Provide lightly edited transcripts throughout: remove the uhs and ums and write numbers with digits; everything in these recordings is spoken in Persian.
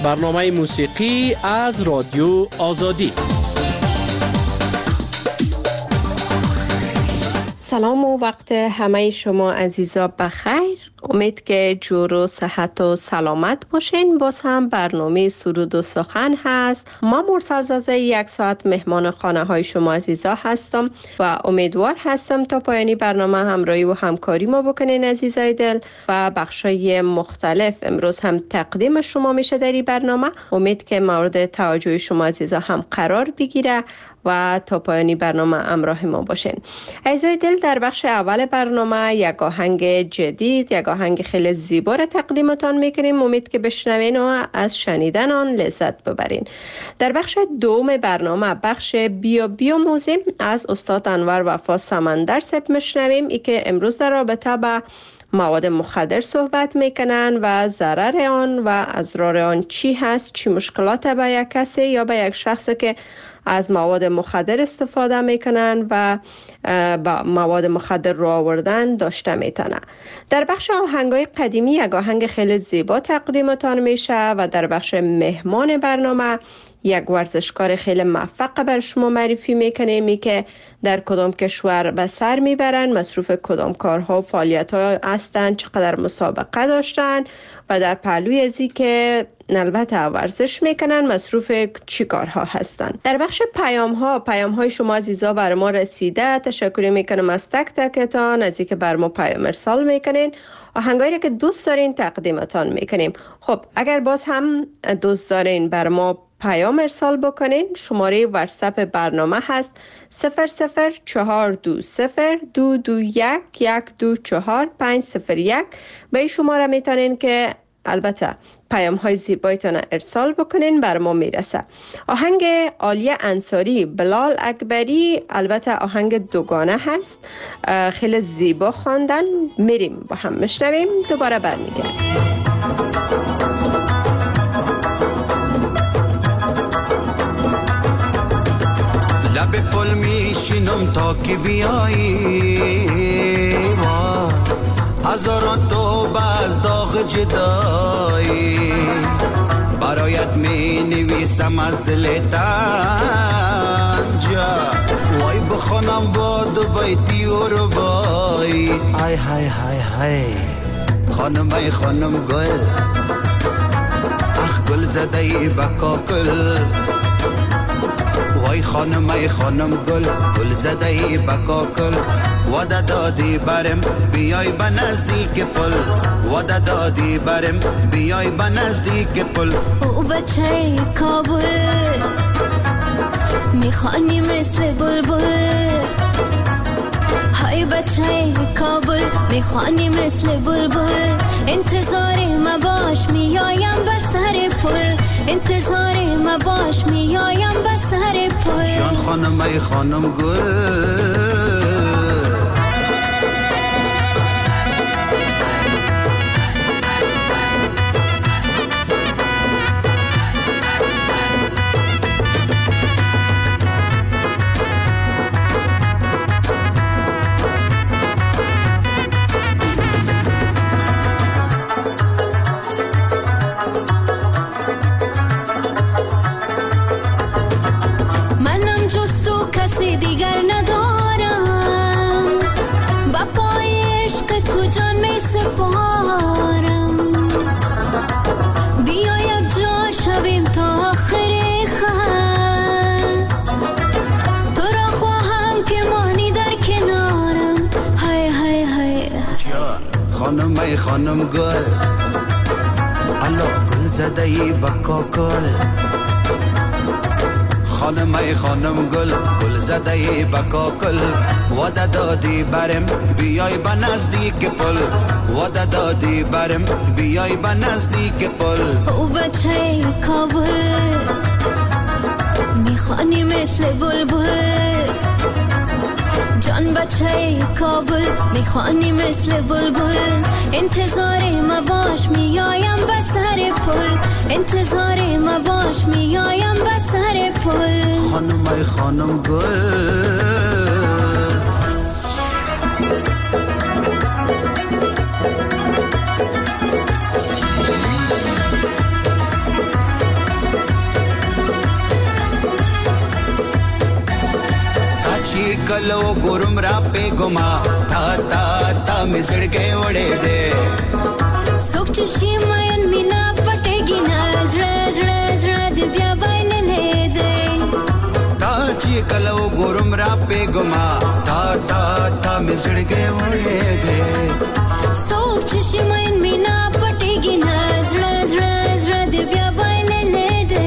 برنامه موسیقی از رادیو آزادی. سلام و وقت همه شما عزیزا بخیر. امید که جور و صحت و سلامت باشین. باز هم برنامه سرود و سخن هست. ما مرتضی یک ساعت مهمان خانه های شما عزیزا هستم و امیدوار هستم تا پایانی برنامه همراهی و همکاری ما بکنین عزیزای دل و بخشای مختلف امروز هم تقدیم شما میشه در این برنامه. امید که مورد توجه شما عزیزا هم قرار بگیره و تا پایانی برنامه همراه ما باشین. عزیزای دل، در بخش اول برنامه یک آهنگ جدید، یک آهنگ خیلی زیبا را تقدیمتان میکنیم. امید که بشنوین و از شنیدن آن لذت ببرین. در بخش دوم برنامه، بخش بیا موزیم، از استاد انور وفا سمندر صاحب میشنویم. ای که امروز در رابطه با مواد مخدر صحبت میکنن و ضرر آن و اضرار آن چی هست، چی مشکلات به یک کسی یا به یک شخصی که از مواد مخدر استفاده میکنن و با مواد مخدر رو آوردن داشته میتونه. در بخش آهنگای قدیمی یک آهنگ خیلی زیبا تقدیمتان میشه و در بخش مهمان برنامه یک ورزشکار خیلی موفق بر شما معرفی میکنیم که در کدام کشور به سر میبرن، مصروف کدام کارها و فعالیت ها هستن، چقدر مسابقه داشتن و در پهلوی ازی که البته ورزش میکنن مصروف چی کارها هستن. در بخش پیام های شما عزیزا بر ما رسیده. تشکر میکنم از تک تکتان از اینکه بر ما پیام ارسال میکنین. آهنگایی که دوست دارین تقدیمتان میکنیم. خب اگر باز هم دوست دارین بر ما پیام ارسال بکنین، شماره واتساپ برنامه هست 0020221124501. به این شماره میتونین که البته پیام های زیبایتان ارسال بکنین، بر ما میرسه. آهنگ عالیه انصاری، بلال اکبری، البته آهنگ دوگانه هست، خیلی زیبا خواندن. میریم با هم میشنویم، دوباره برمیگردیم. لب پل میشینم تا که بیایی، هزاران توبه از داغ جدایی، برایت می نویسم از دل تنجا، وای بخونم با دو بیتی و ربایی. های های های های خانم گل، اخ گل زده ای بکاکل، وای خانم گل زده ای بکاکل، وعده دادی برم بیای به نزدیک پل، وعده دادی برم بیای به نزدیک پل. او بچه کابل میخوانی مثل بلبل، های بچه کابل میخوانی مثل بلبل، انتظار ما باش میایم به سر پل، انتظار ما باش میایم به سر پل. جان خانم گل، خانم گل، الا گل زده ای بکاکل، خانم گل زده ای بکاکل، وعده دادی برم بیای به نزدیک پل، وعده دادی برم بیای به نزدیک پل. او بچه کابل میخوانی مثل بلبل، جان بچه کابل میخوانی مثل بلبل، انتظار ما باش میایم به سر پل، انتظار ما باش میایم به سر پل. خانم گل، कलो गुरुम रापे गुमा था ता ता मिसड़ के उड़े दे सुख चशी मायन मीना पटेगी ना जड़ा जड़ा जड़ा दिव्या बाइल ले दे ताची कलो गुरुम रापे गुमा था ता ता मिसड़ के उड़े दे सुख चशी मायन मीना पटेगी ना जड़ा जड़ा जड़ा दिव्या बाइल ले दे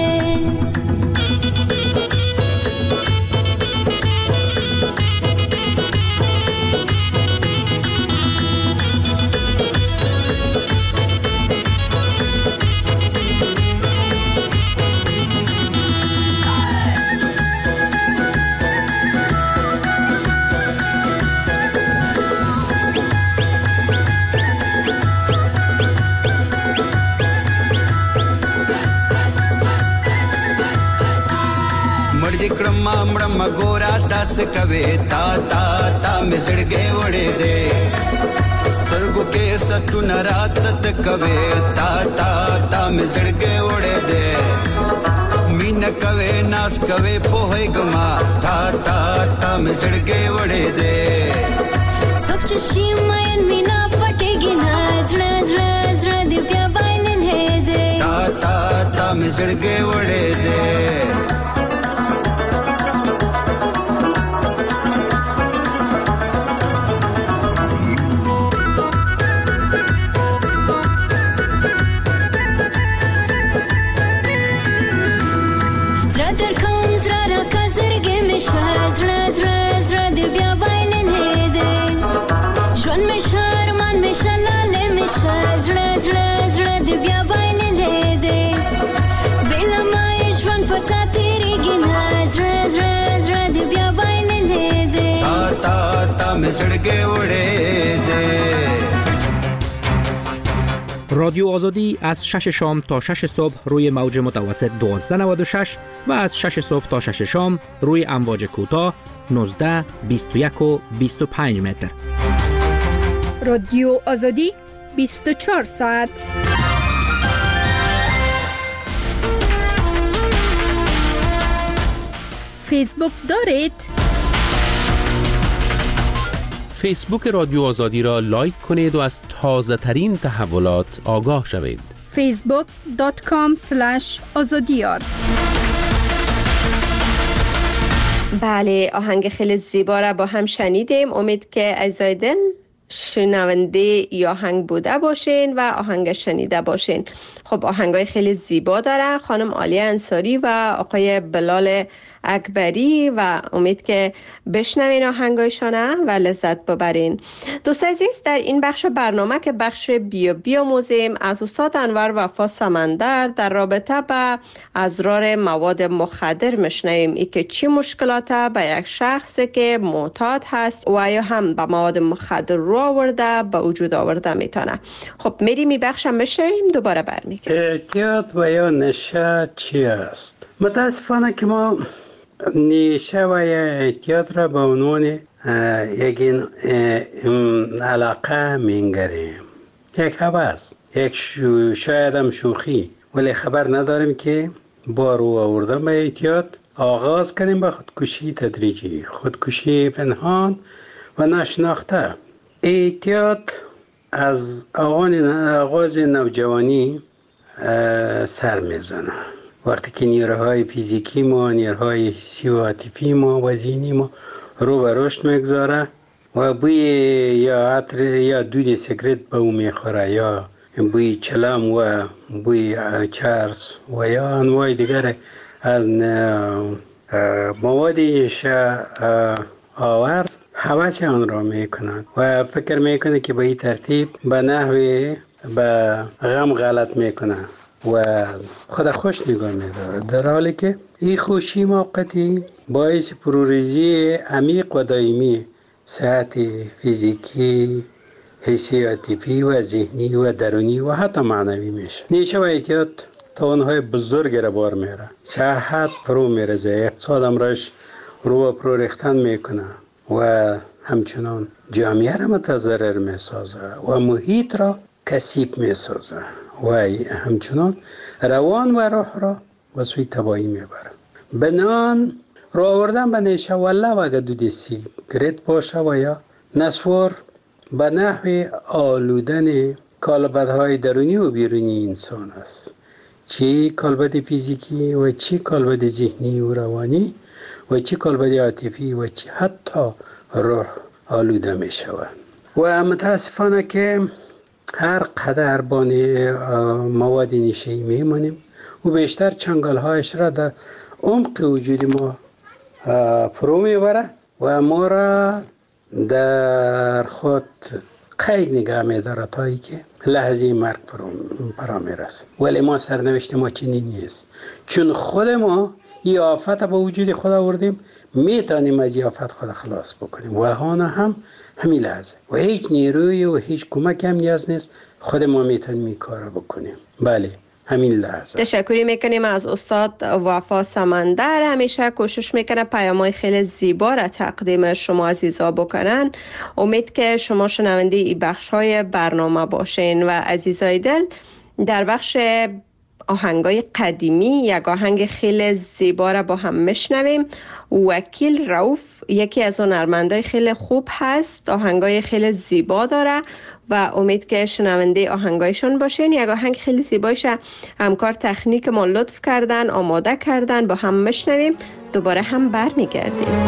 मामड़म गोरा दस कवे ता ता ता मिसड़ के उड़े दे स्तर्गु के सतु नरातत कवे ता ता ता मिसड़ के उड़े दे मीन कवे नास कवे पोहे गुमा ता ता ता मिसड़ के उड़े दे सब चशी मायन मीना पटेगी ना जड़ा जड़ा जड़ा दिव्या बाइल ले दे ता ता ता मिसड़ के उड़े दे رادیو آزادی از 6 شام تا 6 صبح روی موج متوسط 1296 و از 6 صبح تا 6 شام روی امواج کوتاه 19 21 و 25 متر. رادیو آزادی 24 ساعت. فیسبوک دارید؟ فیسبوک رادیو آزادی را لایک کنید و از تازه ترین تحولات آگاه شوید. facebook.com/azadiyar. بله، آهنگ خیلی زیبا را با هم شنیدیم. امید که عزیزای دل شنونده ای آهنگ بوده باشین و آهنگ شنیده باشین. خب آهنگای خیلی زیبا داره خانم عالیه انصاری و آقای بلال اکبری و امید که بشنوین آهنگایشانه و لذت ببرین. دوست عزیز، در این بخش برنامه که بخش بیاموزیم از استاد انور وفا سمندر در رابطه با اضرار مواد مخدر میشنویم. ای که چی مشکلات به یک شخصی که معتاد هست و یا هم به مواد مخدر رو آورده به وجود آورده میتونه. خب میریم این بخش میشنویم دوباره برمیگردیم. اعتیاد و یا نشه چی است؟ متاسفانه که ما نیشه و یا اعتیاد را به عنوان یک علاقه مینگریم، یک هوس، یک شاید هم شوخی، ولی خبر نداریم که با رو آوردن به اعتیاد آغاز کنیم به خودکشی تدریجی، خودکشی پنهان و نشناخته. اعتیاد از آغاز نوجوانی سر میزنه، وقتی که نیروهای فیزیکی ما، نیروهای حسی و عاطفی ما و ذهنی ما رو به رشد میگذاره و بوی یا عطر یا دود سیگرت به او میخوره یا بوی چلم و بوی چرس و یا انواع دیگر از موادی آور هوس آن را میکند و فکر میکنه که به این ترتیب به نحوی به غم غلط میکنه و خود خوش نگاه میداره، در حالی که این خوشی موقتی باعث پروریزی عمیق و دائمی صحت فیزیکی، حسی، عاطفی و ذهنی و درونی و حتی معنوی میشه. نیشه و اعتیاد توانهای بزرگ را بار میره، صحت فرو میرزه، اقتصاد امرش رو پرو ریختن میکنه و همچنان جامعه را متضرر میسازه و محیط را کثیف میسازه و همچنان روان و روح را به سوی تباهی میبره. بنان رو آوردن به نیشه والله و اگه دود سیگرت باشه و یا نسوار به نحو آلودن کالبدهای درونی و بیرونی انسان است، چی کالبد فیزیکی و چی کالبد ذهنی و روانی و چی کالبد عاطفی و چی حتی روح آلوده می شود. و متاسفانه که هر قدر با مواد نشه‌ای میمانیم و بیشتر چنگال هایش را در عمق وجود ما فرو میبره و ما را در خود قید نگاه میداره تا ای که لحظه مرگ فرا میرسه. ولی ما سرنوشت ما چنین نیست، چون خود ما این آفت به وجود خود آوردیم، میتونیم از این آفت خود خلاص بکنیم و آن هم همین لحظه و هیچ نیروی و هیچ کمک هم نیاز نیست، خود ما میتونیم این کار بکنیم. بله همین لحظه. تشکری میکنیم از استاد وفا سمندر. همیشه کوشش میکنه پیام‌های خیلی زیبا را تقدیم شما عزیزا بکنن. امید که شما شنونده این بخش‌های برنامه باشین. و عزیزای دل، در بخش آهنگای قدیمی یک آهنگ خیلی زیبا را با هم میشنویم. وکیل رؤوف یکی از هنرمندای خیلی خوب هست، آهنگای خیلی زیبا داره و امید که شنونده آهنگایشون باشین. یک آهنگ خیلی زیبایش همکار تکنیک ما لطف کردن، آماده کردن، با هم میشنویم، دوباره هم برمیگردیم.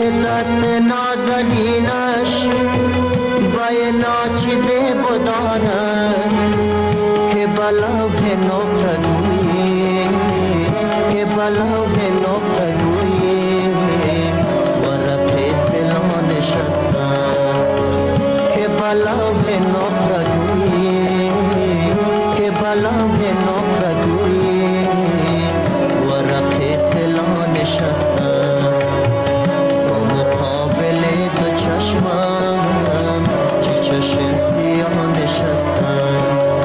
دست نازنینش بای ناچیزه بدارد که بلوه نقرگوی که بلوه نقرگوی و رفت دلان نشستم که بلوه نقرگوی که بلوه نقرگوی و رفت دلان نشستم و مقابل دو چشمم چی چشم سیاه نشستم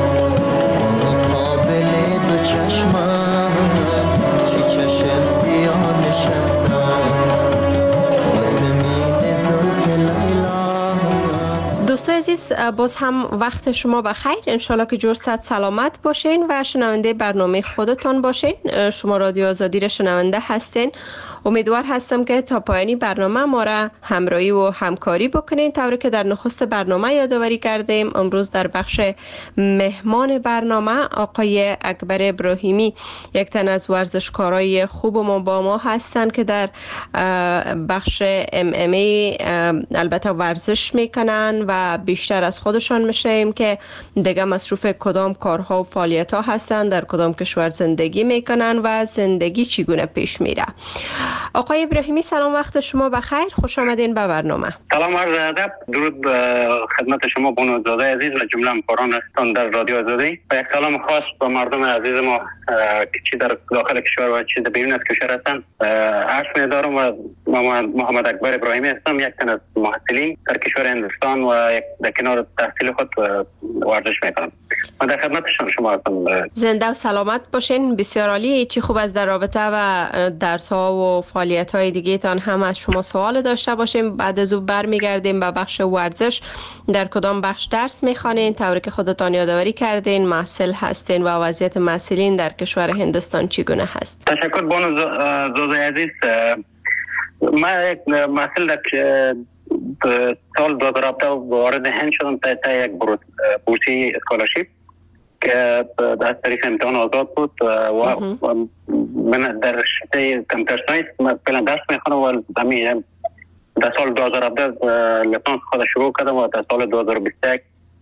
و مقابل دو چشمم چی چشم سیاه نشستم و زمین زلف لیلا. دوستای عزیز، باز هم وقت شما بخیر. انشالله که جور صد سلامت باشین و شنونده برنامه خودتان باشین. شما رادیو آزادی را شنونده هستین. امیدوار هستم که تا پایانی برنامه ما را همراهی و همکاری بکنین، طوری که در نخست برنامه یادآوری کردیم. امروز در بخش مهمان برنامه آقای اکبر ابراهیمی، یک تن از ورزشکارای خوب ما با ما هستند که در بخش MMA البته ورزش میکنن و بیشتر از خودشان میشیم که دیگه مصروف کدام کارها و فعالیت ها هستند، در کدام کشور زندگی میکنن و زندگی چگونه پیش میره. آقای ابراهیمی سلام، وقت شما بخیر، خوش آمدین به برنامه. سلام عرض ادب، درود خدمت شما بانوزاده عزیز و جمله همکاران هستند در رادیو آزادی و یک سلام خاص به مردم عزیز ما که چی در داخل کشور و چی در بیرون از کشور هستند. عرض می‌دارم و محمد اکبر ابراهیمی هستم، یک تن از محصلین در کشور هندوستان و در کنار تحصیل خود ورزش میکنم. من در خدمت شما هستم. زنده و سلامت باشین. بسیار عالی. چی خوب از در رابطه و درس‌ها و فعالیت‌های دیگه تان هم از شما سوال داشته باشیم. بعد از او برمیگردیم به بخش ورزش. در کدام بخش درس میخوانین؟ طوری که خودتان یادآوری کردین محصل هستین و وضعیت محصلین در کشور هندوستان چگونه هست؟ تشکر بانو زاده عزیز. من یک محصل در سال 2017 وارد هند شدم تا یک بورسی اسکولارشیپ که از طریق امتحان آزاد بود و من در رشته کامپیوتر ساینس فعلا درس میخوانم و در سال 2017 لیسانس خود شروع کردم و در سال 2021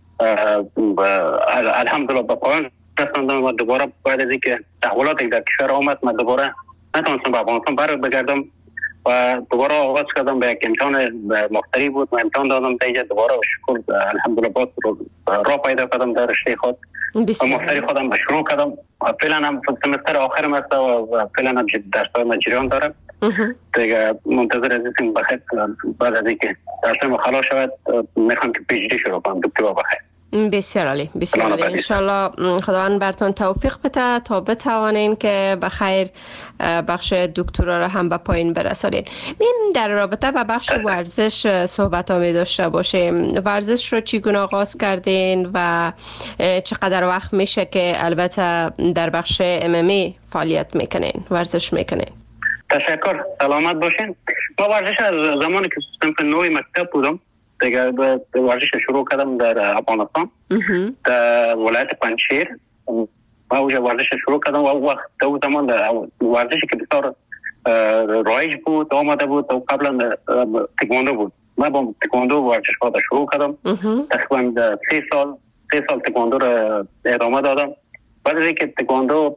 الحمدلله به پایان رساندم و دوباره بعد از اینکه تحولاتی در کشور آمد من دوباره نتونستم به افغانستان بگردم و دوباره آغاز کردم به یک امتحان مختلف بود. من امتحان دادم دیگه دوباره شکر الحمدلله باز راه پیدا کردم در رشته خود و مختلف خودم به شروع کردم. فعلا هم سمستر آخرم است و فعلا هم درس‌های من جریان دارم. دیگه منتظر هستیم بخیر بعد از اینکه درسم خلاص شود میخوام که پی‌اچ‌دی شروع کنم. دکترا بخیر. بسیار عالی، بسیار عالی. انشالله خداوند برتون توفیق بده تا بتوانین که بخیر بخش دکترا را هم به پایین برسانین. میم در رابطه با بخش ورزش صحبت می داشته باشیم. ورزش رو چگونه آغاز کردین و چقدر وقت میشه که البته در بخش MMA فعالیت میکنین، ورزش میکنین؟ تشکر، سلامت باشین. ما ورزش از زمانی که صنف 9 مکتب بودم دیگه ورزش شروع کردم در افغانستان در ولایت پنجشیر. ما اونجا ورزش شروع کردم و وقت اون زمان ورزشی که بسیار رایج بود آمده بود و قبلا تکواندو بود. من با تکواندو ورزش خود شروع کردم. تقریبا 3 سال تکواندو را ادامه دادم. بعد از اینکه تکواندو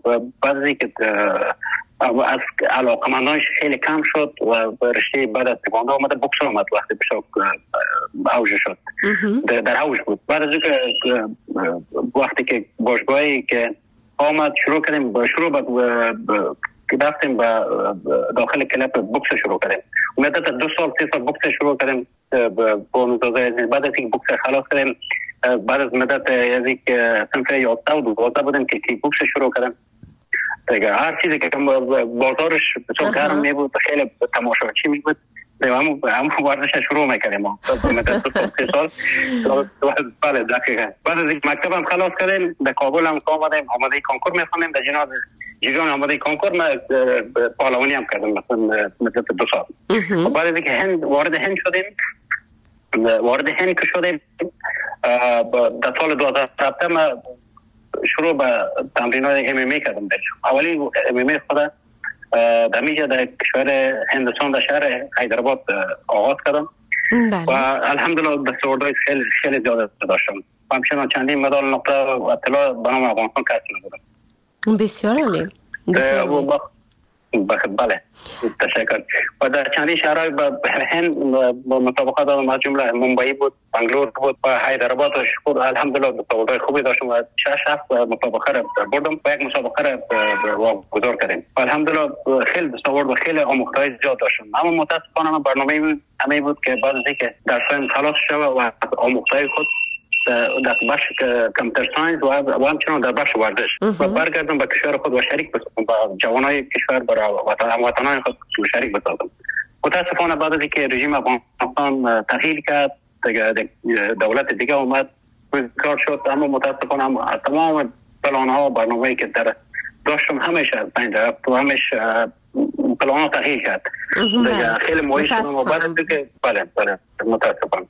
از علاقمندانش خیلی کم شد و رشته بعد از تکواندو آمده بوکس آمد. وقتی بسیار اوج شد در اوج بود. بعد از اینکه وقتی که باشگاهی که آمد شروع کردیم رفتیم به داخل کلاب بوکس شروع کردیم. مدت 2 سال 3 سال بوکس شروع کردیم با مزازه. بعد از اینکه بوکس خلاص کردیم بعد از مدت از اینکه صنف 11 و 12 بودیم که کی بوکس شروع کردیم. دیگه هر چیزی که بازارش بسیار گرم می بود خیلی تماشاچی می بود همون ورزش شروع میکردیم ما مدت 2 سال. بله دقیقاً. بعد از اینکه مکتبم خلاص کردیم در کابل هم آمدیم آماده کنکور میخوانیم. در جریان آماده کنکور من پهلوانی هم کردم مثلا مدت 2 سال. بعد از اینکه وارد هند شدیم در سال 2017 من شروع به تمرینات MMA کردم. اولی MMA خود در میجا در کشور هندوستان در شهر حیدرآباد آغاز کردم و الحمدلله دستاوردهای خیلی خیلی زیاد داشتم. همچنان چندین مدال نقطه و اطلاع به نام افغانستان کسب بودم. بسیار عالی. بله تشکر. و در چندین شهرهای به هند با مسابقه دادم، از جمله ممبئی بود، بنگلور بود و حیدرآباد و شکر الحمدلله دستاوردهای خوبی داشتم و 6-7 مسابقه را بردم و یک مسابقه را واگذار کردیم و الحمدلله خیلی دستاورد و خیلی آموختهای زیاد داشتم. اما متاسفانه من برنامه همین بود که بعد از اینکه درسایم خلاص شد و آموختهای خود در بخش کامپیوتر ساینس و همچنان در بخش ورزش و برگردم به کشور خود و شریک بسازم با جوانای کشور برای وطنهای خود شریک بسازم. متاسفانه بعد از اینکه رژیم افغانستان تغییر کرد، دولت دیگه اومد کار شد، اما متاسفانه تمام پلان‌ها و برنامه‌ای که در داشتم همیشه از بین رفت و همیشه پلان‌ها تغییر کرد. خیلی مویش شدم و بعد از اینکه بله متاسفانه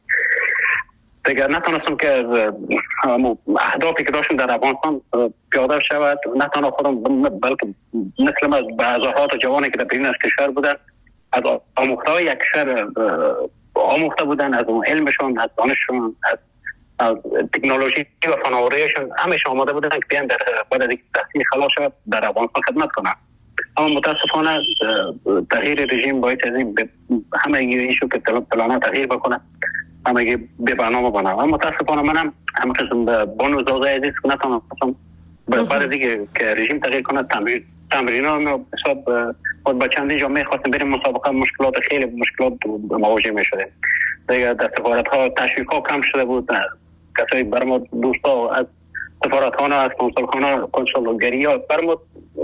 دیگر نتونستم که اهدافی که داشتم در افغانستان پیاده شود، نه تنها خودم بلکه مثل ما هزارها جوانی که در بیرون از کشور بودن، از آموخته‌های یک کشور آموخته بودن، از اون علمشون، از دانششون، از تکنولوژی و فناوریشون همیشه آماده بودن که بیان در بعد از اینکه تحصیل خلاص شد در افغانستان خدمت کنن. اما متاسفانه تغییر رژیم باعث از این همه ایشو که پلان‌ها تغییر بکنه، همه به برنامه بنام. اما متاسفانه منم همه قسم به بانو زازه عزیز که نتونستم بعد از اینکه رژیم تغییر کنه تمرینات حساب خود با چندین جامعه خواستیم بریم مسابقه، خیلی مشکلات مواجه می شدیم. دیگه در سفارت‌ها تشویق‌ها کم شده بود، کسایی برما دوستا از سفارتخانه از کنسولگری‌ها برما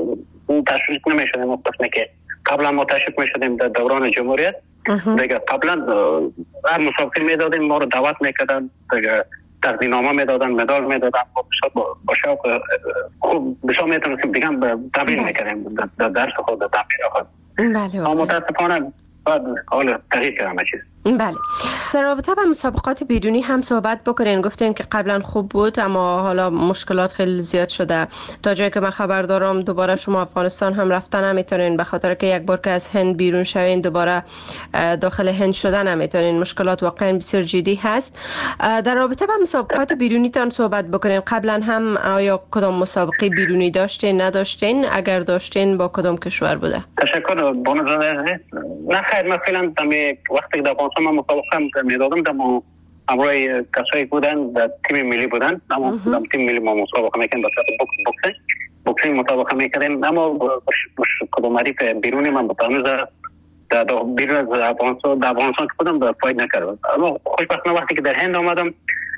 تشویق نمی شدیم. مختص که قبلا ما تشویق می شدیم در دوران جمهوریت، دیگه قبلا هر مسابقه می دادیم، ما رو دعوت می کردن، دیگه تقدیرنامه می دادن، مدال می دادن، با شوق خوب بسیار می تونستیم دیگه تمرین می کردیم در درس خود، در تمرین خود. اما متاسفانه بعد حال تغییر کرد همه چیز. بله. در رابطه با مسابقات بیرونی هم صحبت بکنین. گفتین که قبلا خوب بود اما حالا مشکلات خیلی زیاد شده. تا جایی که من خبر دارم دوباره شما افغانستان هم رفتن نمیتونین، به خاطر که یک بار که از هند بیرون شوین دوباره داخل هند شدن نمیتونین. مشکلات واقعا بسیار جدی هست. در رابطه با مسابقات بیرونی تان صحبت بکنین. قبلا هم آیا کدام مسابقه بیرونی داشتین، نداشتین؟ اگر داشتین با کدام کشور بوده؟ تشکر بانو زاده. نه خیر، من فعلا وقتی در من مسابقه میدادم در همراه کسایی بودن در تیم ملی بودن، اما در تیم ملی ما مسابقه میکنیم، بسیار بوکسینگ مسابقه میکنیم، اما کدام حریف بیرونی من بتانوز در بیرون از افغانستان که بودم در فاید نکردم. اما خوشبختانه وقتی که در هند آمدم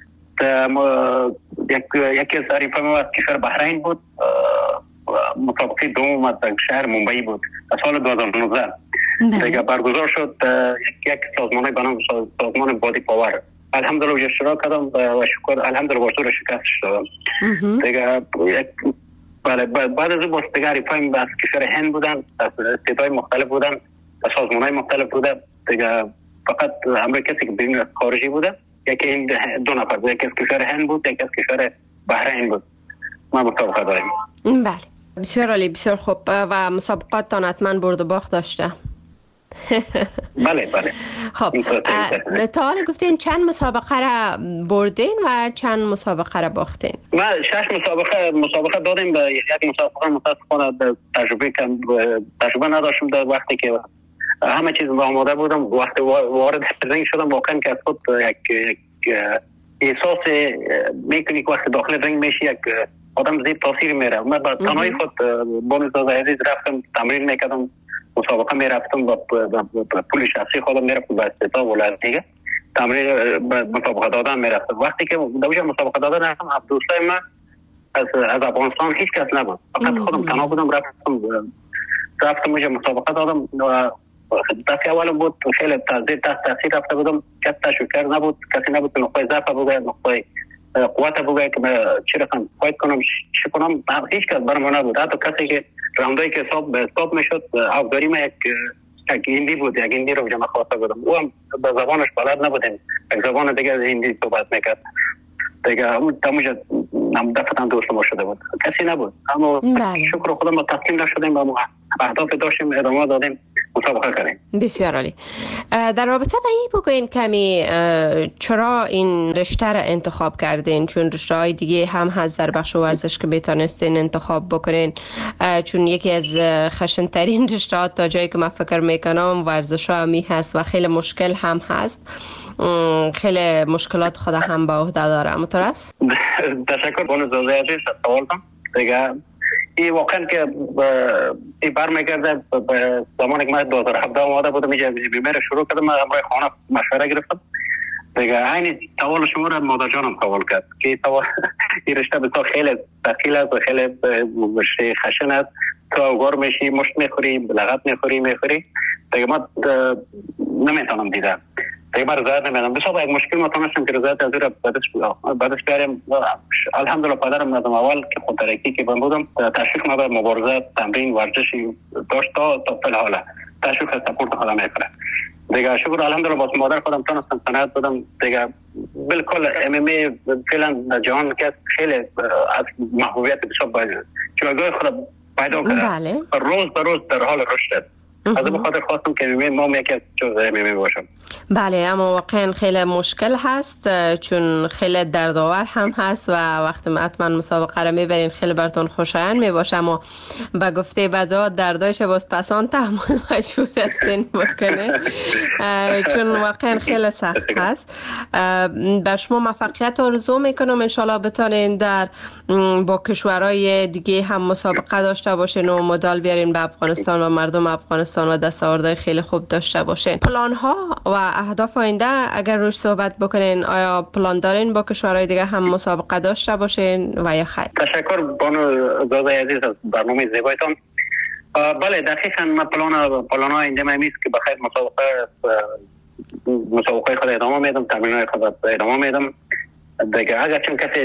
یکی از حریفای ما از کشور بحرین بود، مسابقه دوم از شهر ممبئی بود در سال 2019 دیگه برگزار شد. یک سازمانی به نام سازمان بادی پاور، الحمدلله اشتراک کردم و شکر الحمدلله باشور شکست شدم دیگه. بله بعد از اون باز دیگه حریفایم از کشور هند بودن، از استیت‌های مختلف بودن، از سازمان‌های مختلف بودن دیگه. فقط همراه کسی که بیرون خارجی بوده، یکی این دو نفر بود، یکی از کشور هند بود، یکی از کشور بحرین بود. ما مسابقه داریم. بله بسیار عالی، بسیار خوب. و مسابقات تان حتما برد و باخت داشته؟ بله. خب تا حالا گفتین چند مسابقه را بردین و چند مسابقه را باختین؟ ما 6 مسابقه دادیم. به یک مسابقه متاسفانه تجربه نداشتم. در وقتی که همه چیز آماده بودم، وقتی وارد رینگ شدم واقعا که خود یک احساس میکنی که وقتی داخل رینگ میشی یک آدم زیاد تاثیر میره. من با تنهایی خود بانو زاده عزیز رفتم تمرین میکردم، مسابقه میرفتم با پول شخصی خودم میرفتم با استعداد ولایت دیگه تمرین مسابقه دادن میرفتم. وقتی که دوجه مسابقه دادن رفتم، دوستای من از افغانستان هیچ کس نبود، فقط خودم تنها بودم. رفتم اونجا مسابقه دادم و دفعه اول بود خیلی تحت تاثیر رفته بودم. کسی تشویقگر نبود، کسی نبود که نقطه ضعف بوده، نقطه قوت بوده که چی رقم فایت کنم چی کنم، هیچ کس برام نبود. حتی کسی که راوندایی که حساب میشد افداری ما یک هندی بود، یک هندی رو جمع خواسته بودم، او هم به زبانش بلد نبودیم، یک زبان دیگه هندی صحبت میکرد دیگه. اون تموجه دفتن دوست ما شده بود، کسی نبود. اما شکر خدا ما تسلیم نشدیم و اهداف داشتیم، ادامه دادیم، مسابقه کردیم. بسیار عالی. در رابطه با این بگوین کمی چرا این رشته را انتخاب کردین؟ چون رشته های دیگه هم هست در بخش ورزش که میتونستین انتخاب بکنین، چون یکی از خشن ترین رشته ها تا جایی که من فکر میکنم ورزش همی هست و خیلی مشکل هم هست، خیلی مشکلات خدا هم با عهده داره. مترس؟ تشکر بانو زاده عزیز از سوالتان. دیگه این واقعا که این برمیگرده به زمانی که من 2017 آماده بودم اینجا بیمار شروع کردم، من امروی خانه مشوره گرفتم. دیگه عین سوال شما را مادر جانم سوال کرد که این رشته بسیار خیلی ثقیل است و خیلی رشته خشن است، تو اوگار میشی، مشت میخوری، لغت میخوری. دیگه ما نمیتونم دیدم، دیگه من رضایت نمیدم. بسیار یک مشکل ما تونستم که رضایت از او بعدش بیاریم. الحمدلله پدرم از اول که خود ترکی که بودم تشویق ما به مبارزه، تمرین، ورزشی داشت تا فی الحال تشویق سپورت خودم میکنه. دیگه شکر الحمدلله باز مادر خودم تونستم قناعت بدم. دیگه بالکل MMA فعلا در جهان که خیلی از محبوبیت بسیار جایگاه خود پیدا کرده، روز به روز در حال رشد. از این بخاطر خواستم که ما یکی از جزء MMA باشم. بله، اما واقعا خیلی مشکل هست چون خیلی دردآور هم هست و وقتی حتما مسابقه را میبرین خیلی براتون خوشایند میباشه، اما به گفته بعضا دردایش باز پسان تحمل مجبور هستین بکنه چون واقعا خیلی سخت هست. بر شما موفقیت آرزو میکنم، انشالله بتانین در با کشورهای دیگه هم مسابقه داشته باشین و مدال بیارین به افغانستان و مردم افغانستان و دستاوردهای خیلی خوب داشته باشین. پلان ها و اهداف آینده اگر روش صحبت بکنین، آیا پلان دارین با کشورهای دیگه هم مسابقه داشته باشین و یا خیر؟ تشکر بانو زاده عزیز از برنامه زیبایتان. بله دقیقاً من پلان آینده من میست که بخیر مسابقه خود ادامه میدم، تمرینات خود ادامه میدم. دیگه اگر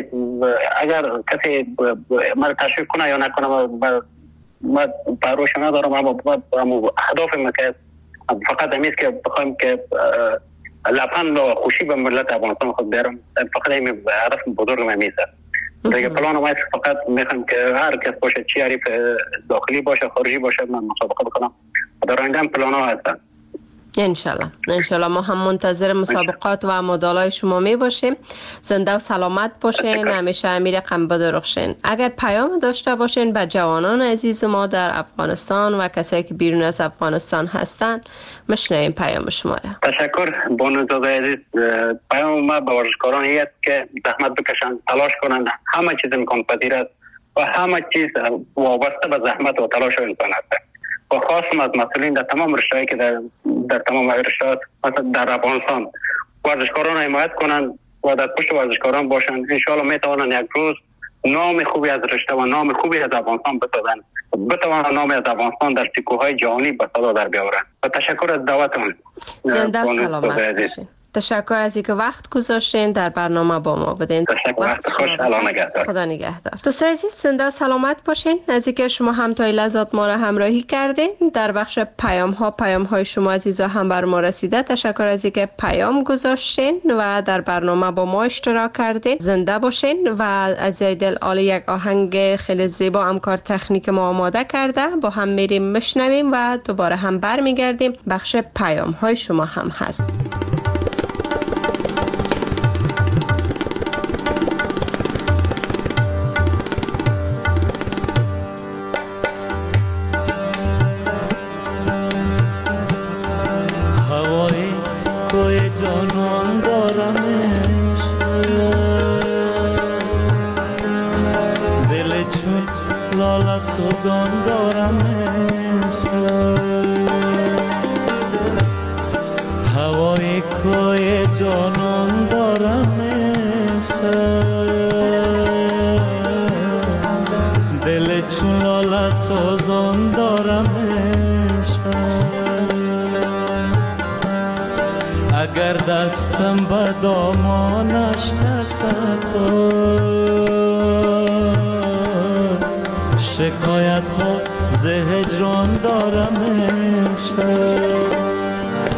کسی مرا تشویق کنه یا نکنه من پروش ندارم، اما اهداف من که فقط همیست که بخوایم که لبخند و خوشی به ملت افغانستان خود بیارم، فقط این هدف بزرگ من میشه. دیگه پلان ما فقط میخوام که هر کس باشه، چی حریف داخلی باشه خارجی باشه، من مسابقه بکنم. در آینده هم پلان ها هستن. انشالله ما هم منتظر مسابقات و مدالای شما می باشیم. زنده و سلامت باشین، همیشه امیر قم بدرخشین. اگر پیام داشته باشین به جوانان عزیز ما در افغانستان و کسایی که بیرون از افغانستان هستن، مشنویم پیام شما را. تشکر بانو زاده عزیز. پیام ما به ورزشکاران است که زحمت بکشن، تلاش کنند، همه چیز امکان پذیر است و همه چیز وابسته به زحمت و تلاش انسان است. و خواستم از مسئولین در تمام رشته‌ای که در تمام رشته‌ها مثلا در افغانستان ورزشکاران حمایت کنند و در پشت ورزشکاران باشند. ان شاء الله میتوانند یک روز نام خوبی از رشته و نام خوبی از افغانستان بسازند، بتوانند نام از افغانستان در سکوهای جهانی به صدا در بیاورند. و تشکر از دعوتتون. زنده سلامت باشین. تشکر از اینکه وقت گذاشتین در برنامه با ما بودین. وقت خوش. خدا نگهدار. دوستان عزیز زنده سلامت باشین. از اینکه شما هم تا لحظات ما را همراهی کردین. در بخش پیام های شما عزیزا هم بر ما رسیده. تشکر از اینکه پیام گذاشتین و در برنامه با ما اشتراک کردین. زنده باشین و از دل عالی یک آهنگ خیلی زیبا همکار تکنیک ما آماده کرده. با هم میریم میشنویم و دوباره هم برمیگردیم. بخش پیام های شما هم هست. جانان دارمش، دل چون لاله سوزان دارمش، هوای کوی جانان دارمش، دل چون لاله سوزان دارمش. اگر دستم به دامانش رسد باز، شکایت ها ز هجران دارم امشب.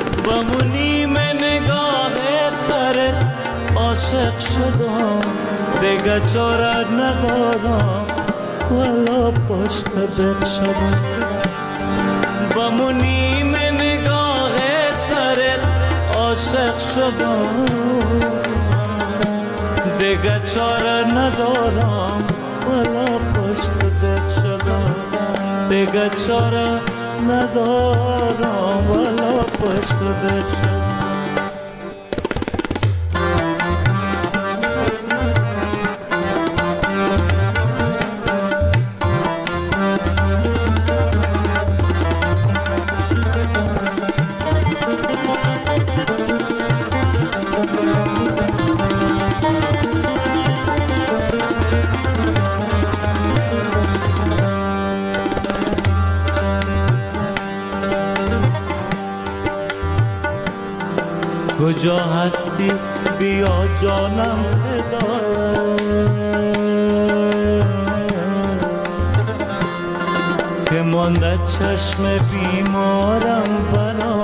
بمونی من نگاهت سر عاشق شدم، دیگه چاره ندارم والا پشت دق شدم بمونی من نگاهت سرت عاشق شدم دیگه چاره ندارم والا پشت دق شدم دیگه چاره ندارم والا پشت دق شدم کجا هستی بیا جانم فدا که مانده چشم بیمارم برا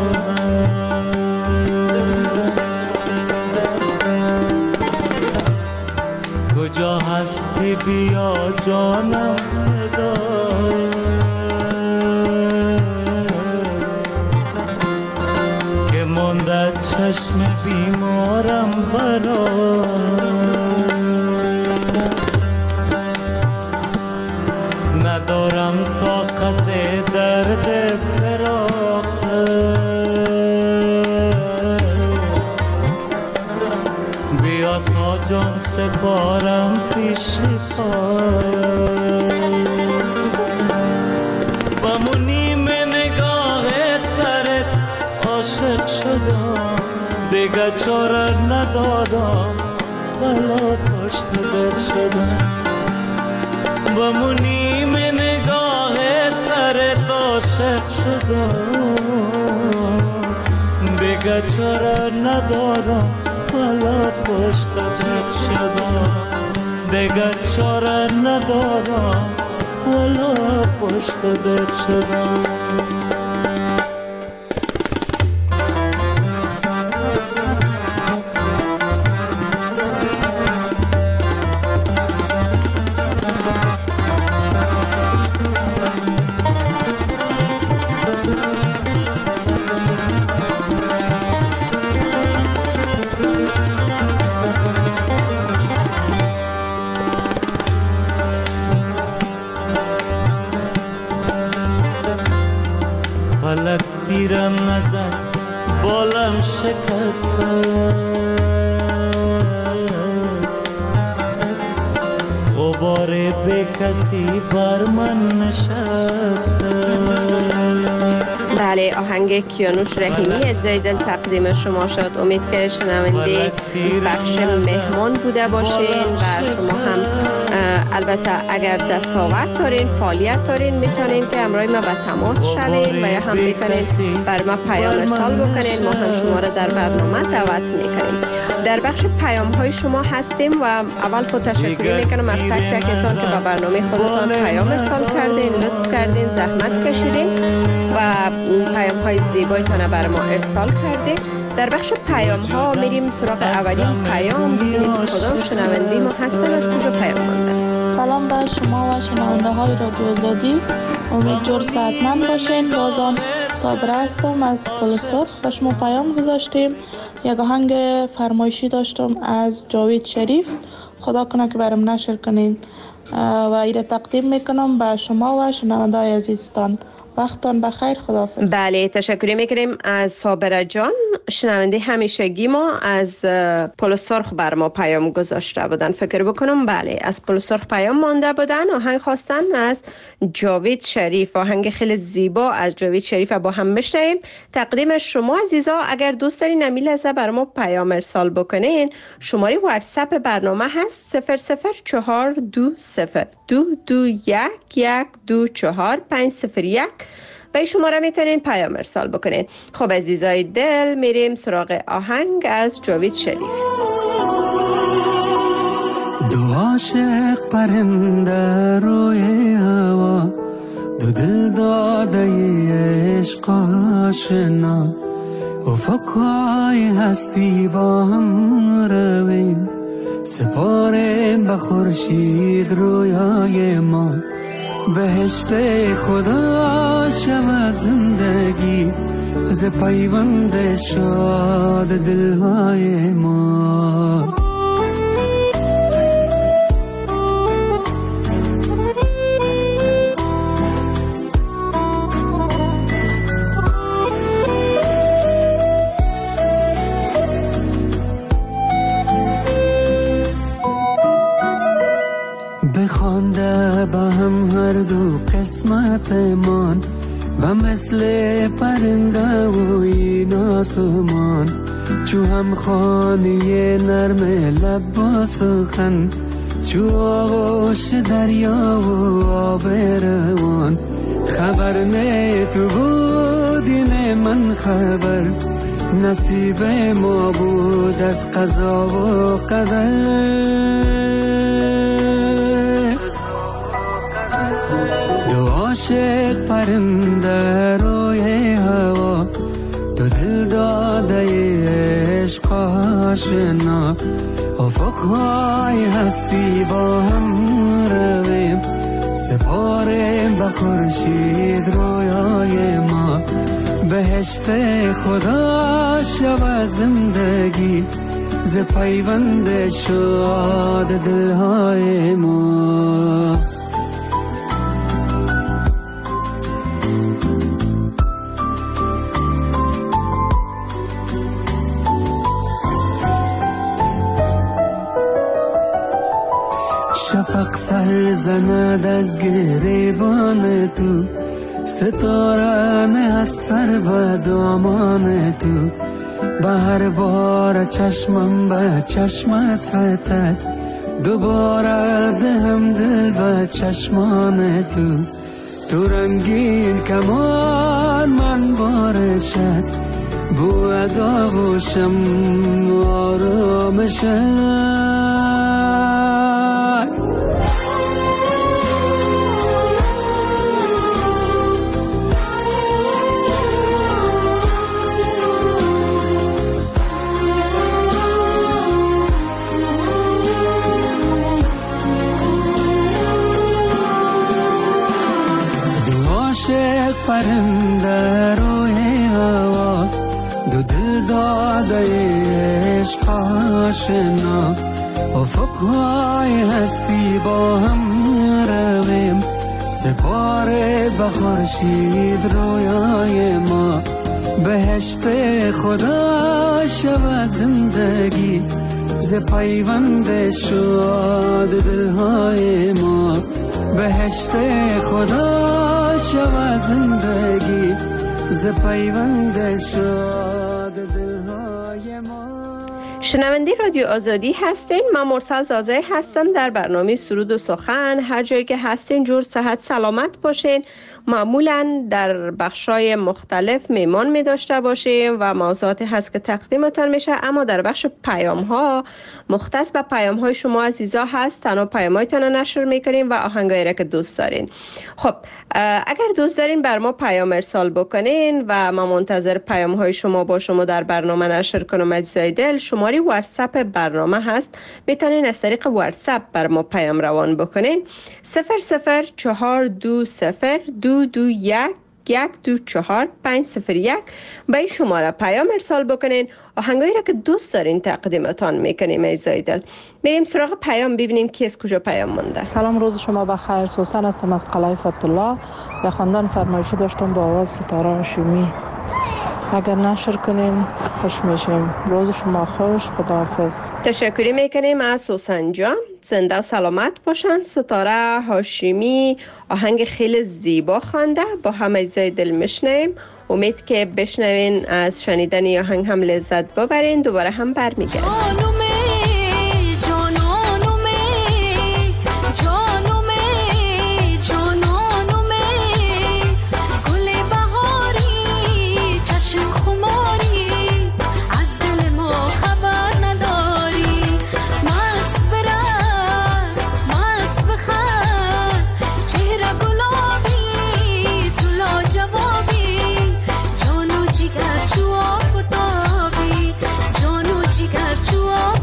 کجا هستی بیا جانم فدا مانده چشم بیمارم برا ندارم طاقت درد فراق بیا تا جان سپارم پیش پای بمونی من نگاهت سرت عاشق شدم دیگه چاره ندارم والا پشت دق شدم بمونی من نگاهت سرت عاشق شدم دیگه چاره ندارم والا پشت دق شدم دیگه چاره ندارم والا پشت دق شدم فلک تیرم نزد بالم شکسته غبار بی کسی بر من نشسته. بله، آهنگ کیانوش رحیمی از زیدن تقدیم شما شد. امید که شنونده بخش مهمان بوده باشین و شما هم البته اگر دستاورد دارین، فعالیت دارین، میتونین که همراه ما به تماس شوین و یا هم میتونین بر ما پیام ارسال بکنین. ما هم شما را در برنامه دعوت میکنیم. در بخش پیام های شما هستیم و اول خود تشکر میکنم از تک تکتان که با برنامه خودتان پیام ارسال کردین، لطف کردین، زحمت کشیدین و پیام های زیبایتان بر ما ارسال کردین. در بخش پیام ها میریم سراغ اولین پیام، ببینیم کدام شنونده ما هستن، از کجا پیام ماندن. سلام به شما و شنونده های رادیو آزادی، امیدوار صحتمند باشین. بازم صابره هستم از پل سرخ. به شما پیام گذاشتیم، یک آهنگ فرمایشی داشتم از جاوید شریف، خدا کنه که برام نشر کنین و ایره تقدیم میکنم به شما و شنونده های عزیزتان. وقتان بخیر، خداحافظ. بله، تشکر میکنیم از صابره جان، شنونده همیشگی ما. از پل سرخ بر ما پیام گذاشته بودن، فکر بکنم بله از پل سرخ پیام مانده بودن. آهنگ خواستن از جاوید شریف، آهنگ خیلی زیبا از جاوید شریف با هم بشنویم. تقدیم شما عزیزا. اگر دوست دارین امی لحظه بر ما پیام ارسال بکنین، شماره واتساپ برنامه هست 004221221124501. به شماره میتونین پیام ارسال بکنین. خب عزیزای دل، میریم سراغ آهنگ از جاوید شریف. دو عاشق پرنده روی هوا، دو دل داده عشق آشنا، افقهای هستی با هم رویم، سپاره به خورشید رویای ما. بهشت خدا شود زندگی ز پیوند شاد دلهای ما. بخوانده با هم هر دو قسمت من و مثل پرنده و این آسمان چو هم خانه نرم لب با سخن چو آغوش دریا و آب روان. خبر نه تو بودی نه من خبر نصیب ما بود از قضا و قدر. عاشق پرنده روی هوا تو دل داده عشق آشنا. افقهای هستی با هم رویم سپاره به خورشید رویای ما. بهشت خدا شود زندگی ز پیوند شاد دلهای ما. شفق سر زند از گریبان تو ستاره نهد سر به دامان تو. به هر بار چشمم به چشمت فتد دوباره دهم دل به چشمان تو. تو رنگین کمان من بارشت بو داغوشم آرامشت. پرنده روی هوا دو دل داده عشق آشنا. افقهای هستی با هم رویم سپاره به خورشید رویای ما. بهشت خدا شود زندگی ز پیوند شاد دلهای ما. بهشت خدا شود زندگی ز پیوند شاد دلهای ما. شنونده رادیو آزادی هستین. من مرسل زازه هستم در برنامه سرود و سخن. هر جایی که هستین جور صحت سلامت باشین. معمولا در بخشای مختلف میمان می داشته باشیم و موضوعاتی هست که تقدیمتان میشه، اما در بخش پیام ها مختص به پیام های شما عزیزا هست. تنها پیام هایتان رو نشر میکنیم و آهنگایی را که دوست دارین. خب اگر دوست دارین بر ما پیام ارسال بکنین و ما منتظر پیام های شما با شما در برنامه نشر کنم عزیزای دل، شماره واتساپ برنامه هست، میتونین از طریق واتساپ بر ما پیام روان بکنین. 004220221 به این شماره پیام ارسال بکنین. آهنگایی را که دوست دارین تقدیمتان میکنیم عزیزای دل. بریم سراغ پیام ببینیم کی از کجا پیام مونده. سلام، روز شما بخیر. سوسن هستم از قلعه فتح‌الله. به خواندن فرمایشی داشتم با آواز ستاره هاشمی. اگر نشر کنین خوش میشیم. روز شما خوش. خداحافظ. تشکری میکنیم از سوسن جان. زنده و سلامت باشن. ستاره هاشمی آهنگ خیلی زیبا خوانده. با هم عزیزای دل میشنویم. امید که بشنوین از شنیدن آهنگ هم لذت ببرین. دوباره هم برمیگردیم. جانو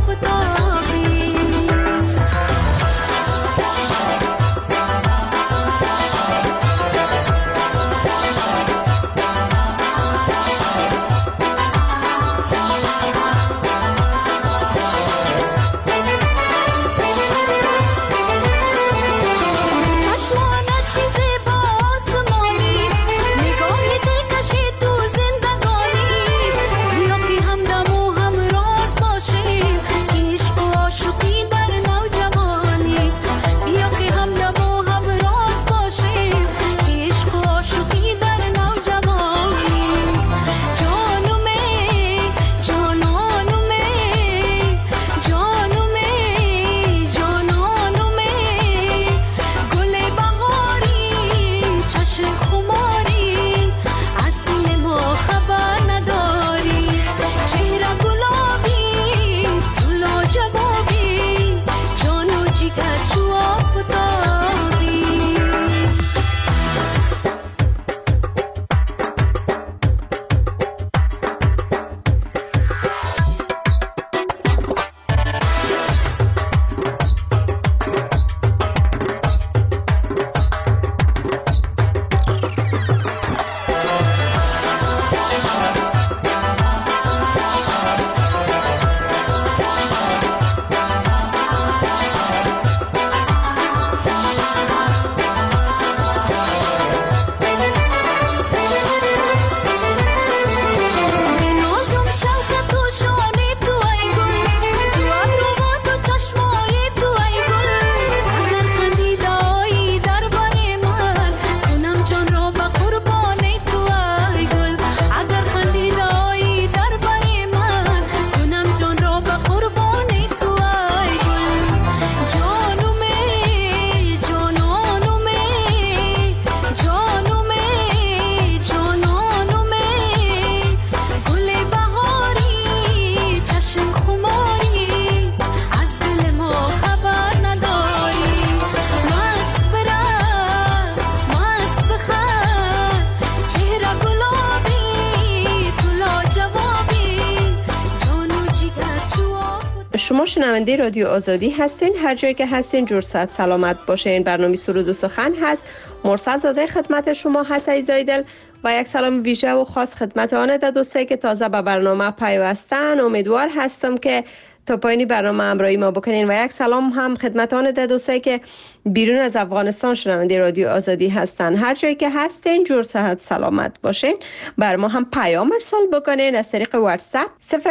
شما شنونده رادیو آزادی هستین. هر جایی که هستین جور صحت سلامت باشین. برنامه سرود و سخن هست. مرسل زازه خدمت شما هست عزیزای دل و یک سلام ویژه و خاص خدمت آن دوستایی که تازه به برنامه پیوستن. امیدوار هستم که تا پایین برنامه همراهی ما بکنین و یک سلام هم خدمت آن دوستایی که بیرون از افغانستان شنونده رادیو آزادی هستن. هر جایی که هستین جور صحت سلامت باشین. بر ما هم پیام ارسال بکنین از طریق واتساپ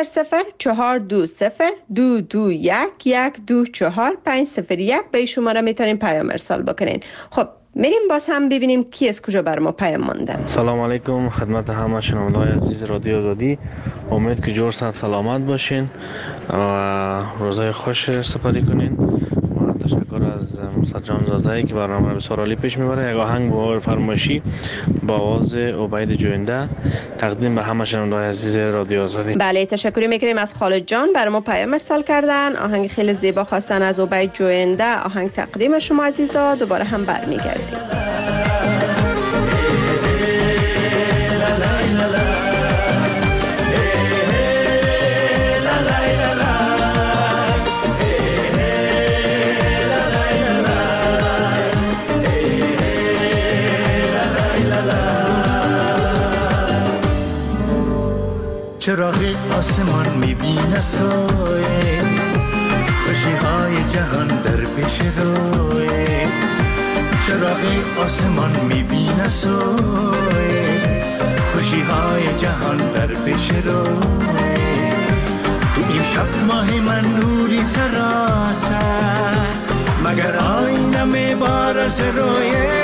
00422221124501 به شماره میتونین پیام ارسال بکنین. خب میریم باز هم ببینیم کی از کجا بر ما پیام ماندن. سلام علیکم خدمت همه شنونده‌های عزیز رادیو آزادی. امید که جور صحت سلامت باشین و روزای خوش سپری کنین. تشکر از مصطفی جان زاده که برنامه رو بسیار عالی پیش میبره. یک آهنگ با فرمایشی با آواز عبید جوینده تقدیم به همه شنونده‌های عزیز رادیو آزادی. بله تشکر میکنیم از خالد جان بر ما پیام ارسال کردن. آهنگ خیلی زیبا خواستن از عبید جوینده. آهنگ تقدیم شما عزیزا. دوباره هم برمیگردیم. چراغ آسمان میبینه سایه خوشی های جهان در پیش روی. چراغ آسمان میبینه سایه خوشی های جهان در پیش روی. تو این شب ماه من نوری سراسر مگر آینه میبارز رویه.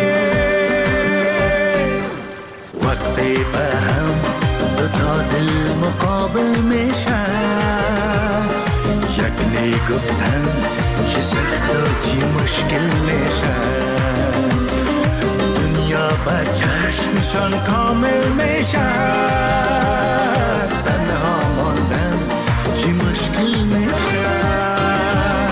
وقتی به هم تا دل مقابل میشن یک گفتن چه سخت و چه مشکل میشن. دنیا با چشمشان کامل میشن. تنها ماندن چه مشکل میشن.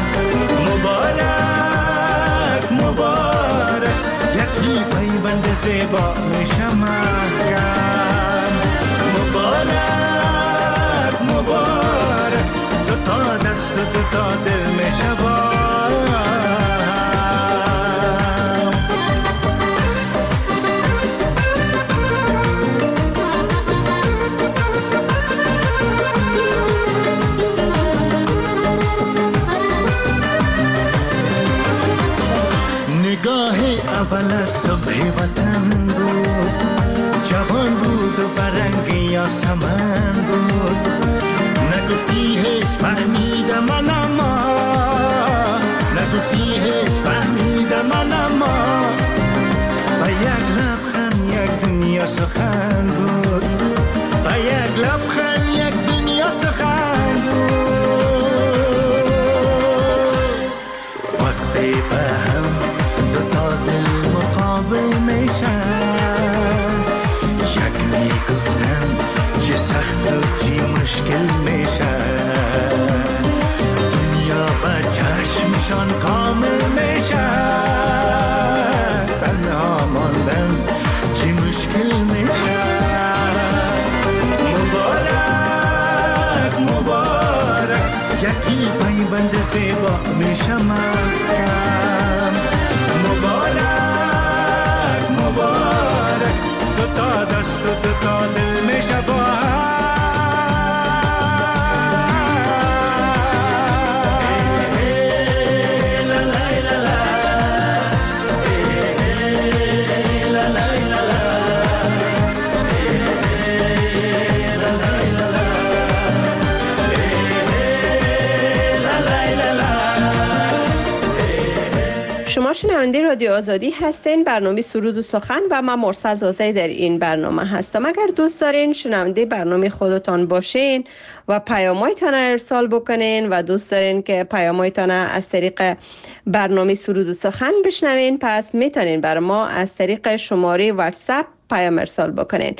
مبارک مبارک یکی پیوند زیبا میشم. مبارک مبارک دو تا دست و دو تا دل می شوام. نگاه اول از صبح وطن بود جوان بود و برنگ یاسمن بود. نگفتی هیچ فهمیدم من اما نگفتی هیچ فهمیدم من اما با یک لبخند یک دنیا سخن بود. با یک لبخند یک دنیا سخن بود. وقتی به هم دو تا دل مقابل میشن یک میگفتن چه سخت و چه مشکل میشن. دنیا با چشمشان کامل میشن. تنها ماندن چه مشکل میشن. مبارک مبارک یکی پیوند زیبا میشم. مبارک مبارک دو تا دست و دو تا دل میشه با شما شنونده رادیو آزادی هستین. برنامه سرود و سخن و من مرسل زازه در این برنامه هستم. اگر دوست دارین شنونده برنامه خودتان باشین و پیامایتان ارسال بکنین و دوست دارین که پیامایتان از طریق برنامه سرود و سخن بشنوین، پس میتونین بر ما از طریق شماره واتساپ پیام ارسال بکنین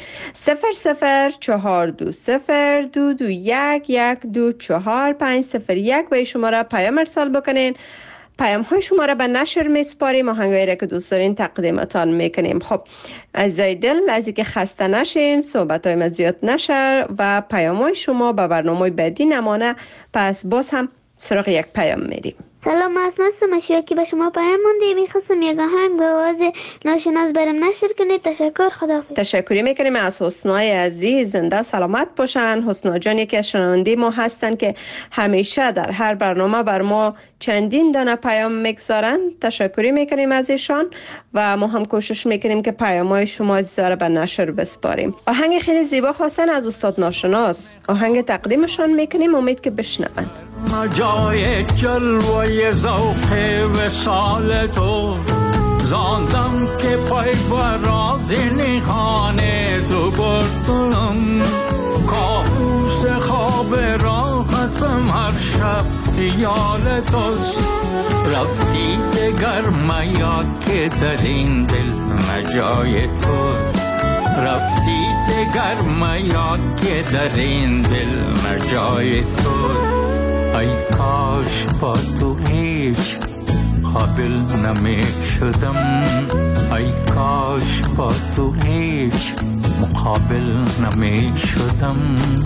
00420221124501 به شماره پیام ارسال بکنین. پیام های شما را به نشر میسپاریم. آهنگایی را که دوست دارین تقدیمتان میکنیم. خب عزیزای دل، از اینکه خسته نشین، صحبت های زیاد نشر و پیام های شما به برنامه بعدی نمانه. پس باز هم سراغ یک پیام میریم. سلام، از ناصر مشیاکی به شما پیام مونده. میخواستم یک آهنگ به آواز ناشناس برم نشر کنید. تشکر، خداحافظ. تشکری میکنیم از حسنای عزیز. زنده و سلامت باشن. حسنا جان یکی از شنونده ما هستن که همیشه در هر برنامه بر ما چندین دانه پیام میگذارن. تشکری میکنیم از ایشان و ما هم کوشش میکنیم که پیام‌های شما عزیزا را به نشر بسپاریم. آهنگ خیلی زیبا خواستن از استاد ناشناس. آهنگ تقدیمشان میکنیم، امید که بشنون. جای جلوه ذوق وصال تو زاندم که پای براد نخان تو بردم، کابوس خواب راحتم هر شب خیال توست. رفتی دگر میاد که در این دل نجای توست، رفتی دگر میاد که در این دل نجای توست. ای کاش با تو هیچ قابل نمی شدم، ای کاش با تو هیچ مقابل نمی شدم.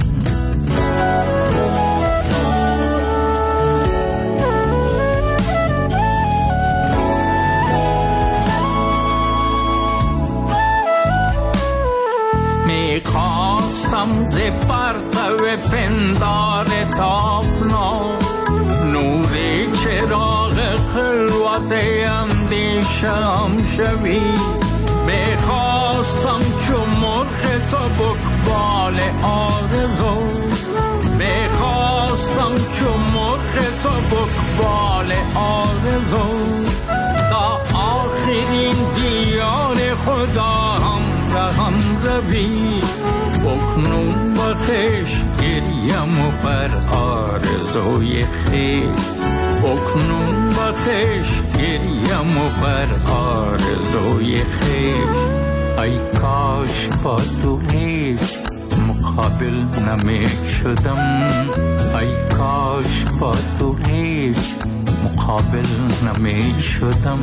میخواستم ز پرتو پندار تابنا نور چراغ خلوت اندیشم شوی. میخواستم چو مرغ سبک بال آرزو، میخواستم چو مرغ سبک بال آرزو تا آخرین دیار خدا هم رهم روی. اکنون با خش گریم و بر آرزوی خیش، اکنون با خش گریم و بر آرزوی خیش. ای کاش با تو هیچ مقابل نمی شدم، ای کاش با تو هیچ مقابل نمی شدم.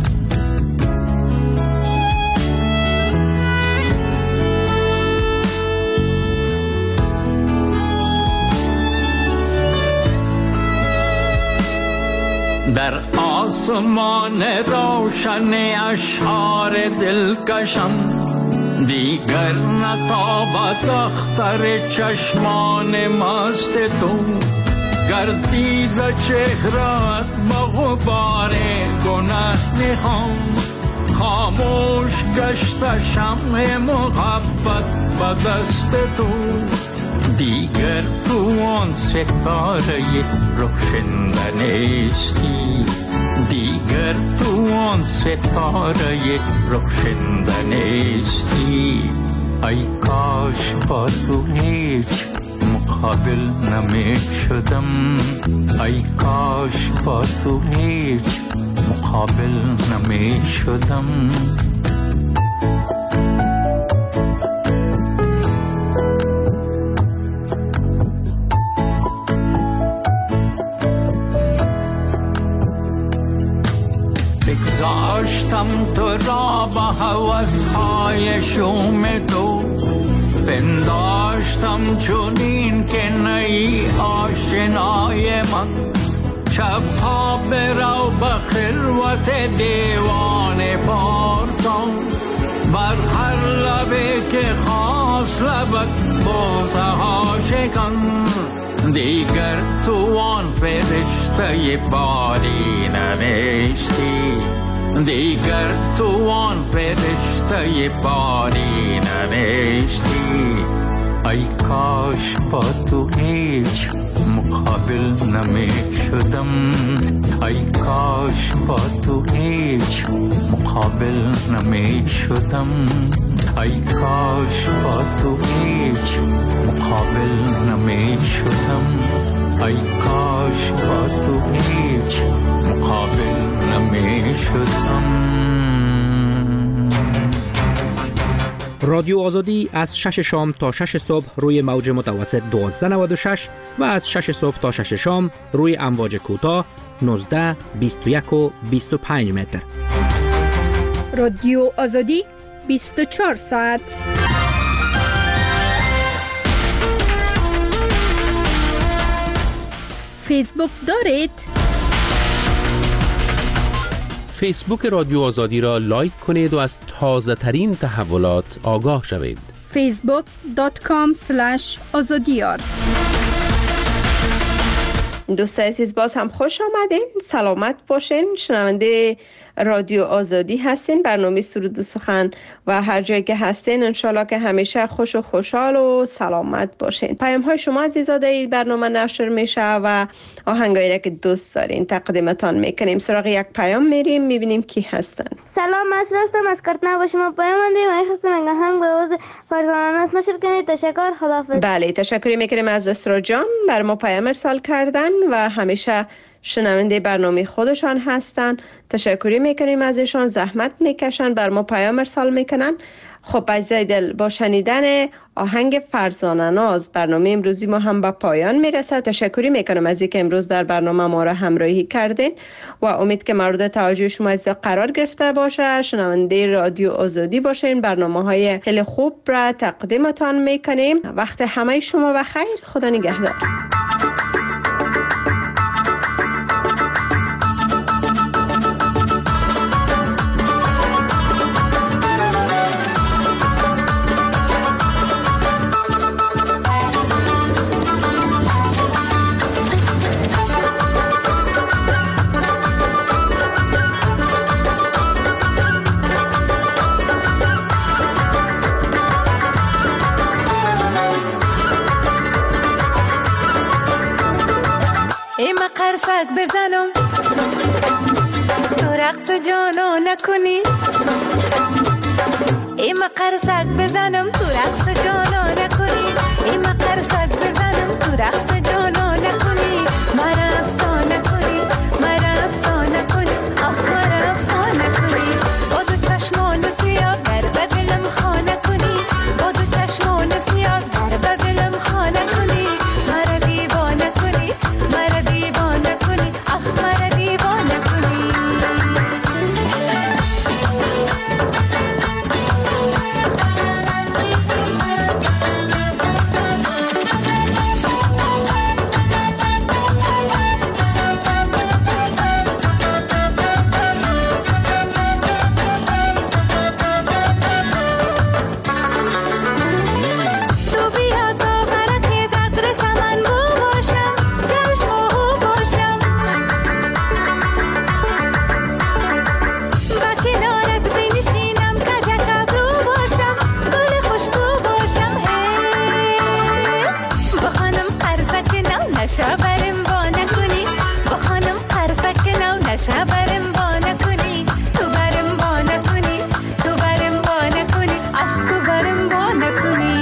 در آسمان روشن اشعار دلکشم دیگر نتابد اختر چشمان مست تو. گردید چهرت با غبار گناه نخوام، خاموش گشت شمع محبت به دست تو. دیگر تو آن ستاره روشن نیستی، دیگر تو آن ستاره روشن نیستی. ای کاش با تو هیچ مقابل نمی شدم، ای کاش با تو هیچ مقابل نمی شدم. بگذاشتم تو را با هوس‌های شوم تو، پنداشتم چنین که نی آشنای من. شبها برو به خلوت دیوان پارسان، بر هر لبه که خواست لبت بوسه‌ها شکن. دیگر تو آن فرشته بالین نیستی، دیگر تو آن فرشته بالین نیستی. ای کاش با تو هیچ مقابل نمی شدم، ای کاش با تو هیچ مقابل نمی شدم. ای کاش با تو هیچ مقابل نمی شدم، ای کاش با تو هیچ مقابل نمی شدم. رادیو آزادی از 6 شام تا 6 صبح روی موج متوسط 1296 و از 6 صبح تا 6 شام روی امواج کوتاه 19، 21 و 25 متر. رادیو آزادی 24 ساعت. فیسبوک دارید؟ فیسبوک رادیو آزادی را لایک کنید و از تازه ترین تحولات آگاه شوید. facebook.com/azadiyar. دوست عزیز باز هم خوش آمدین، سلامت باشین. شنونده رادیو آزادی هستین، برنامه سرود و سخن و هر جایی که هستین انشالله که همیشه خوش و خوشحال و سلامت باشین. پیام های شما عزیزاده برنامه نشر میشه و آهنگایی را که دوست دارین تقدیمتان میکنیم. سراغ یک پیام میریم، میبینیم کی هستن. سلام، از راستم از کارتنا با شما پیام مندیم. خواستم آهنگ به آواز فرزانه است نشر کنید. تشکر، خداحافظ. بله، تشکر میکنیم از اسرا جان بر ما پیام ارسال کردن و همیشه شنونده برنامه خودشان هستن. تشکری میکنیم از ایشان، زحمت میکشن بر ما پیام ارسال میکنن. خب عزیزای دل، با شنیدن آهنگ فرزانه ناز برنامه امروزی ما هم به پایان میرسه. تشکری میکنم از اینکه امروز در برنامه ما را همراهی کردین و امید که مورد توجه شما عزیزا قرار گرفته باشه. شنونده رادیو آزادی باشین، برنامه های خیلی خوب را تقدیمتان میکنیم. وقت همه شما بخیر، خدا نگهدار. قرصک بزنم تو رقص جانو نکنی. ایما قرصک بزنم تو رقص جانو نکنی. ایما قرصک بزنم تو رقص جانو نکنی. مرا افسانه کنی، مرا افسانه کنی، آخ مرا افسانه کنی. با دو چشمان سیاه در بدلم خانه کنی. با دو چشمان سیاه در بدلم خانه کنی. مرا دیوانه کنی، مرا دیوانه کنی، آخ مرا دیوانه کنی. نشابرم با نکنی، با خانم قرصک نو نشابرم با نکنی. تو برم با نکنی، تو برم با نکنی، آخ تو برم با نکنی.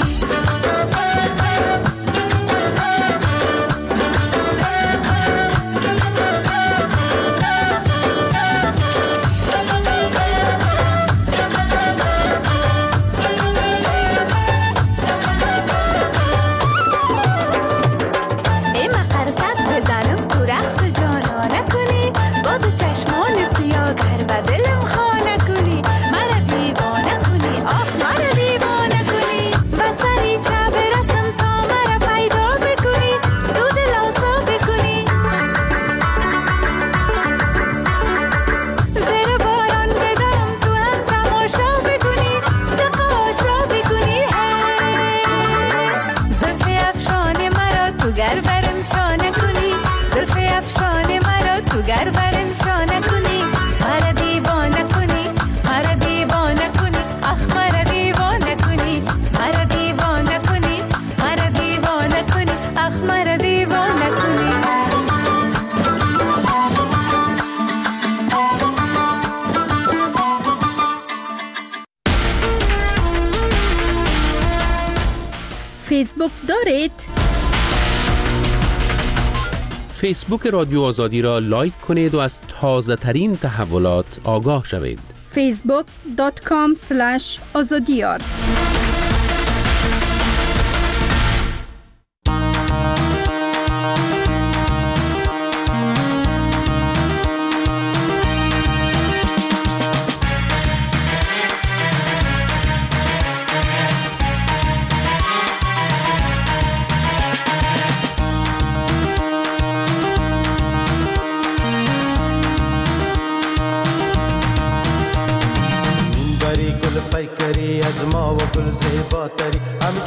فیسبوک دارید؟ فیسبوک رادیو آزادی را لایک کنید و از تازه ترین تحولات آگاه شوید. facebook.com/azadiyar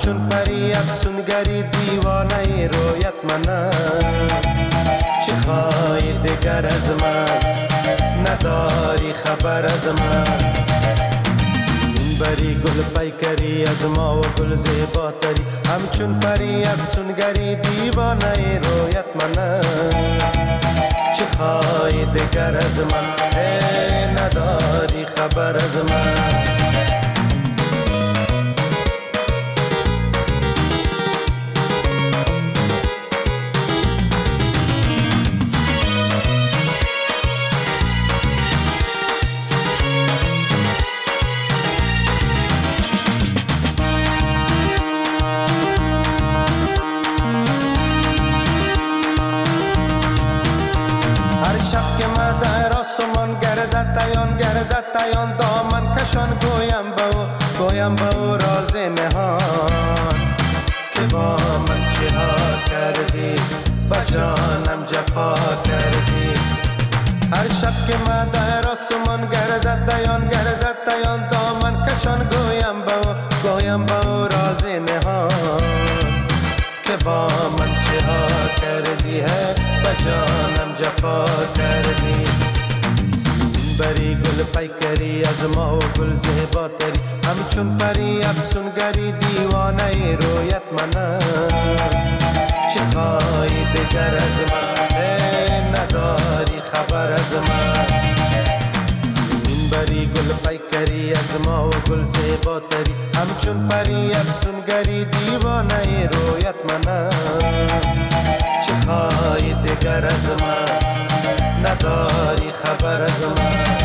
همچون پری افسونگری دیوانه رویت منم. چه خواهی دگر از من نداری خبر از من. سیمین بری گل پیکری از ما و گل زیباتری همچون پری افسونگری دیوانه رویت منم. چه خواهی دگر از من نداری خبر از من. تایان دامن کشان گویم با او راز نهان که با من چه ها کردی با جانم جفا کردی. هر شب که من در آسمان گردد تایان دامن کشان گویم با او راز نهان که با من چه ها کردی با جانم جفا کردی. بری گل پیکری از ما و گل زیباتری همچون پری افسونگری دیوانه رویت منم. چه خواهی دگر از من نداری خبر از من. سیمین بری گل پیکری از ما و گل زیباتری همچون پری افسونگری دیوانه رویت منم. چه خواهی دگر از من نداری خبر از من.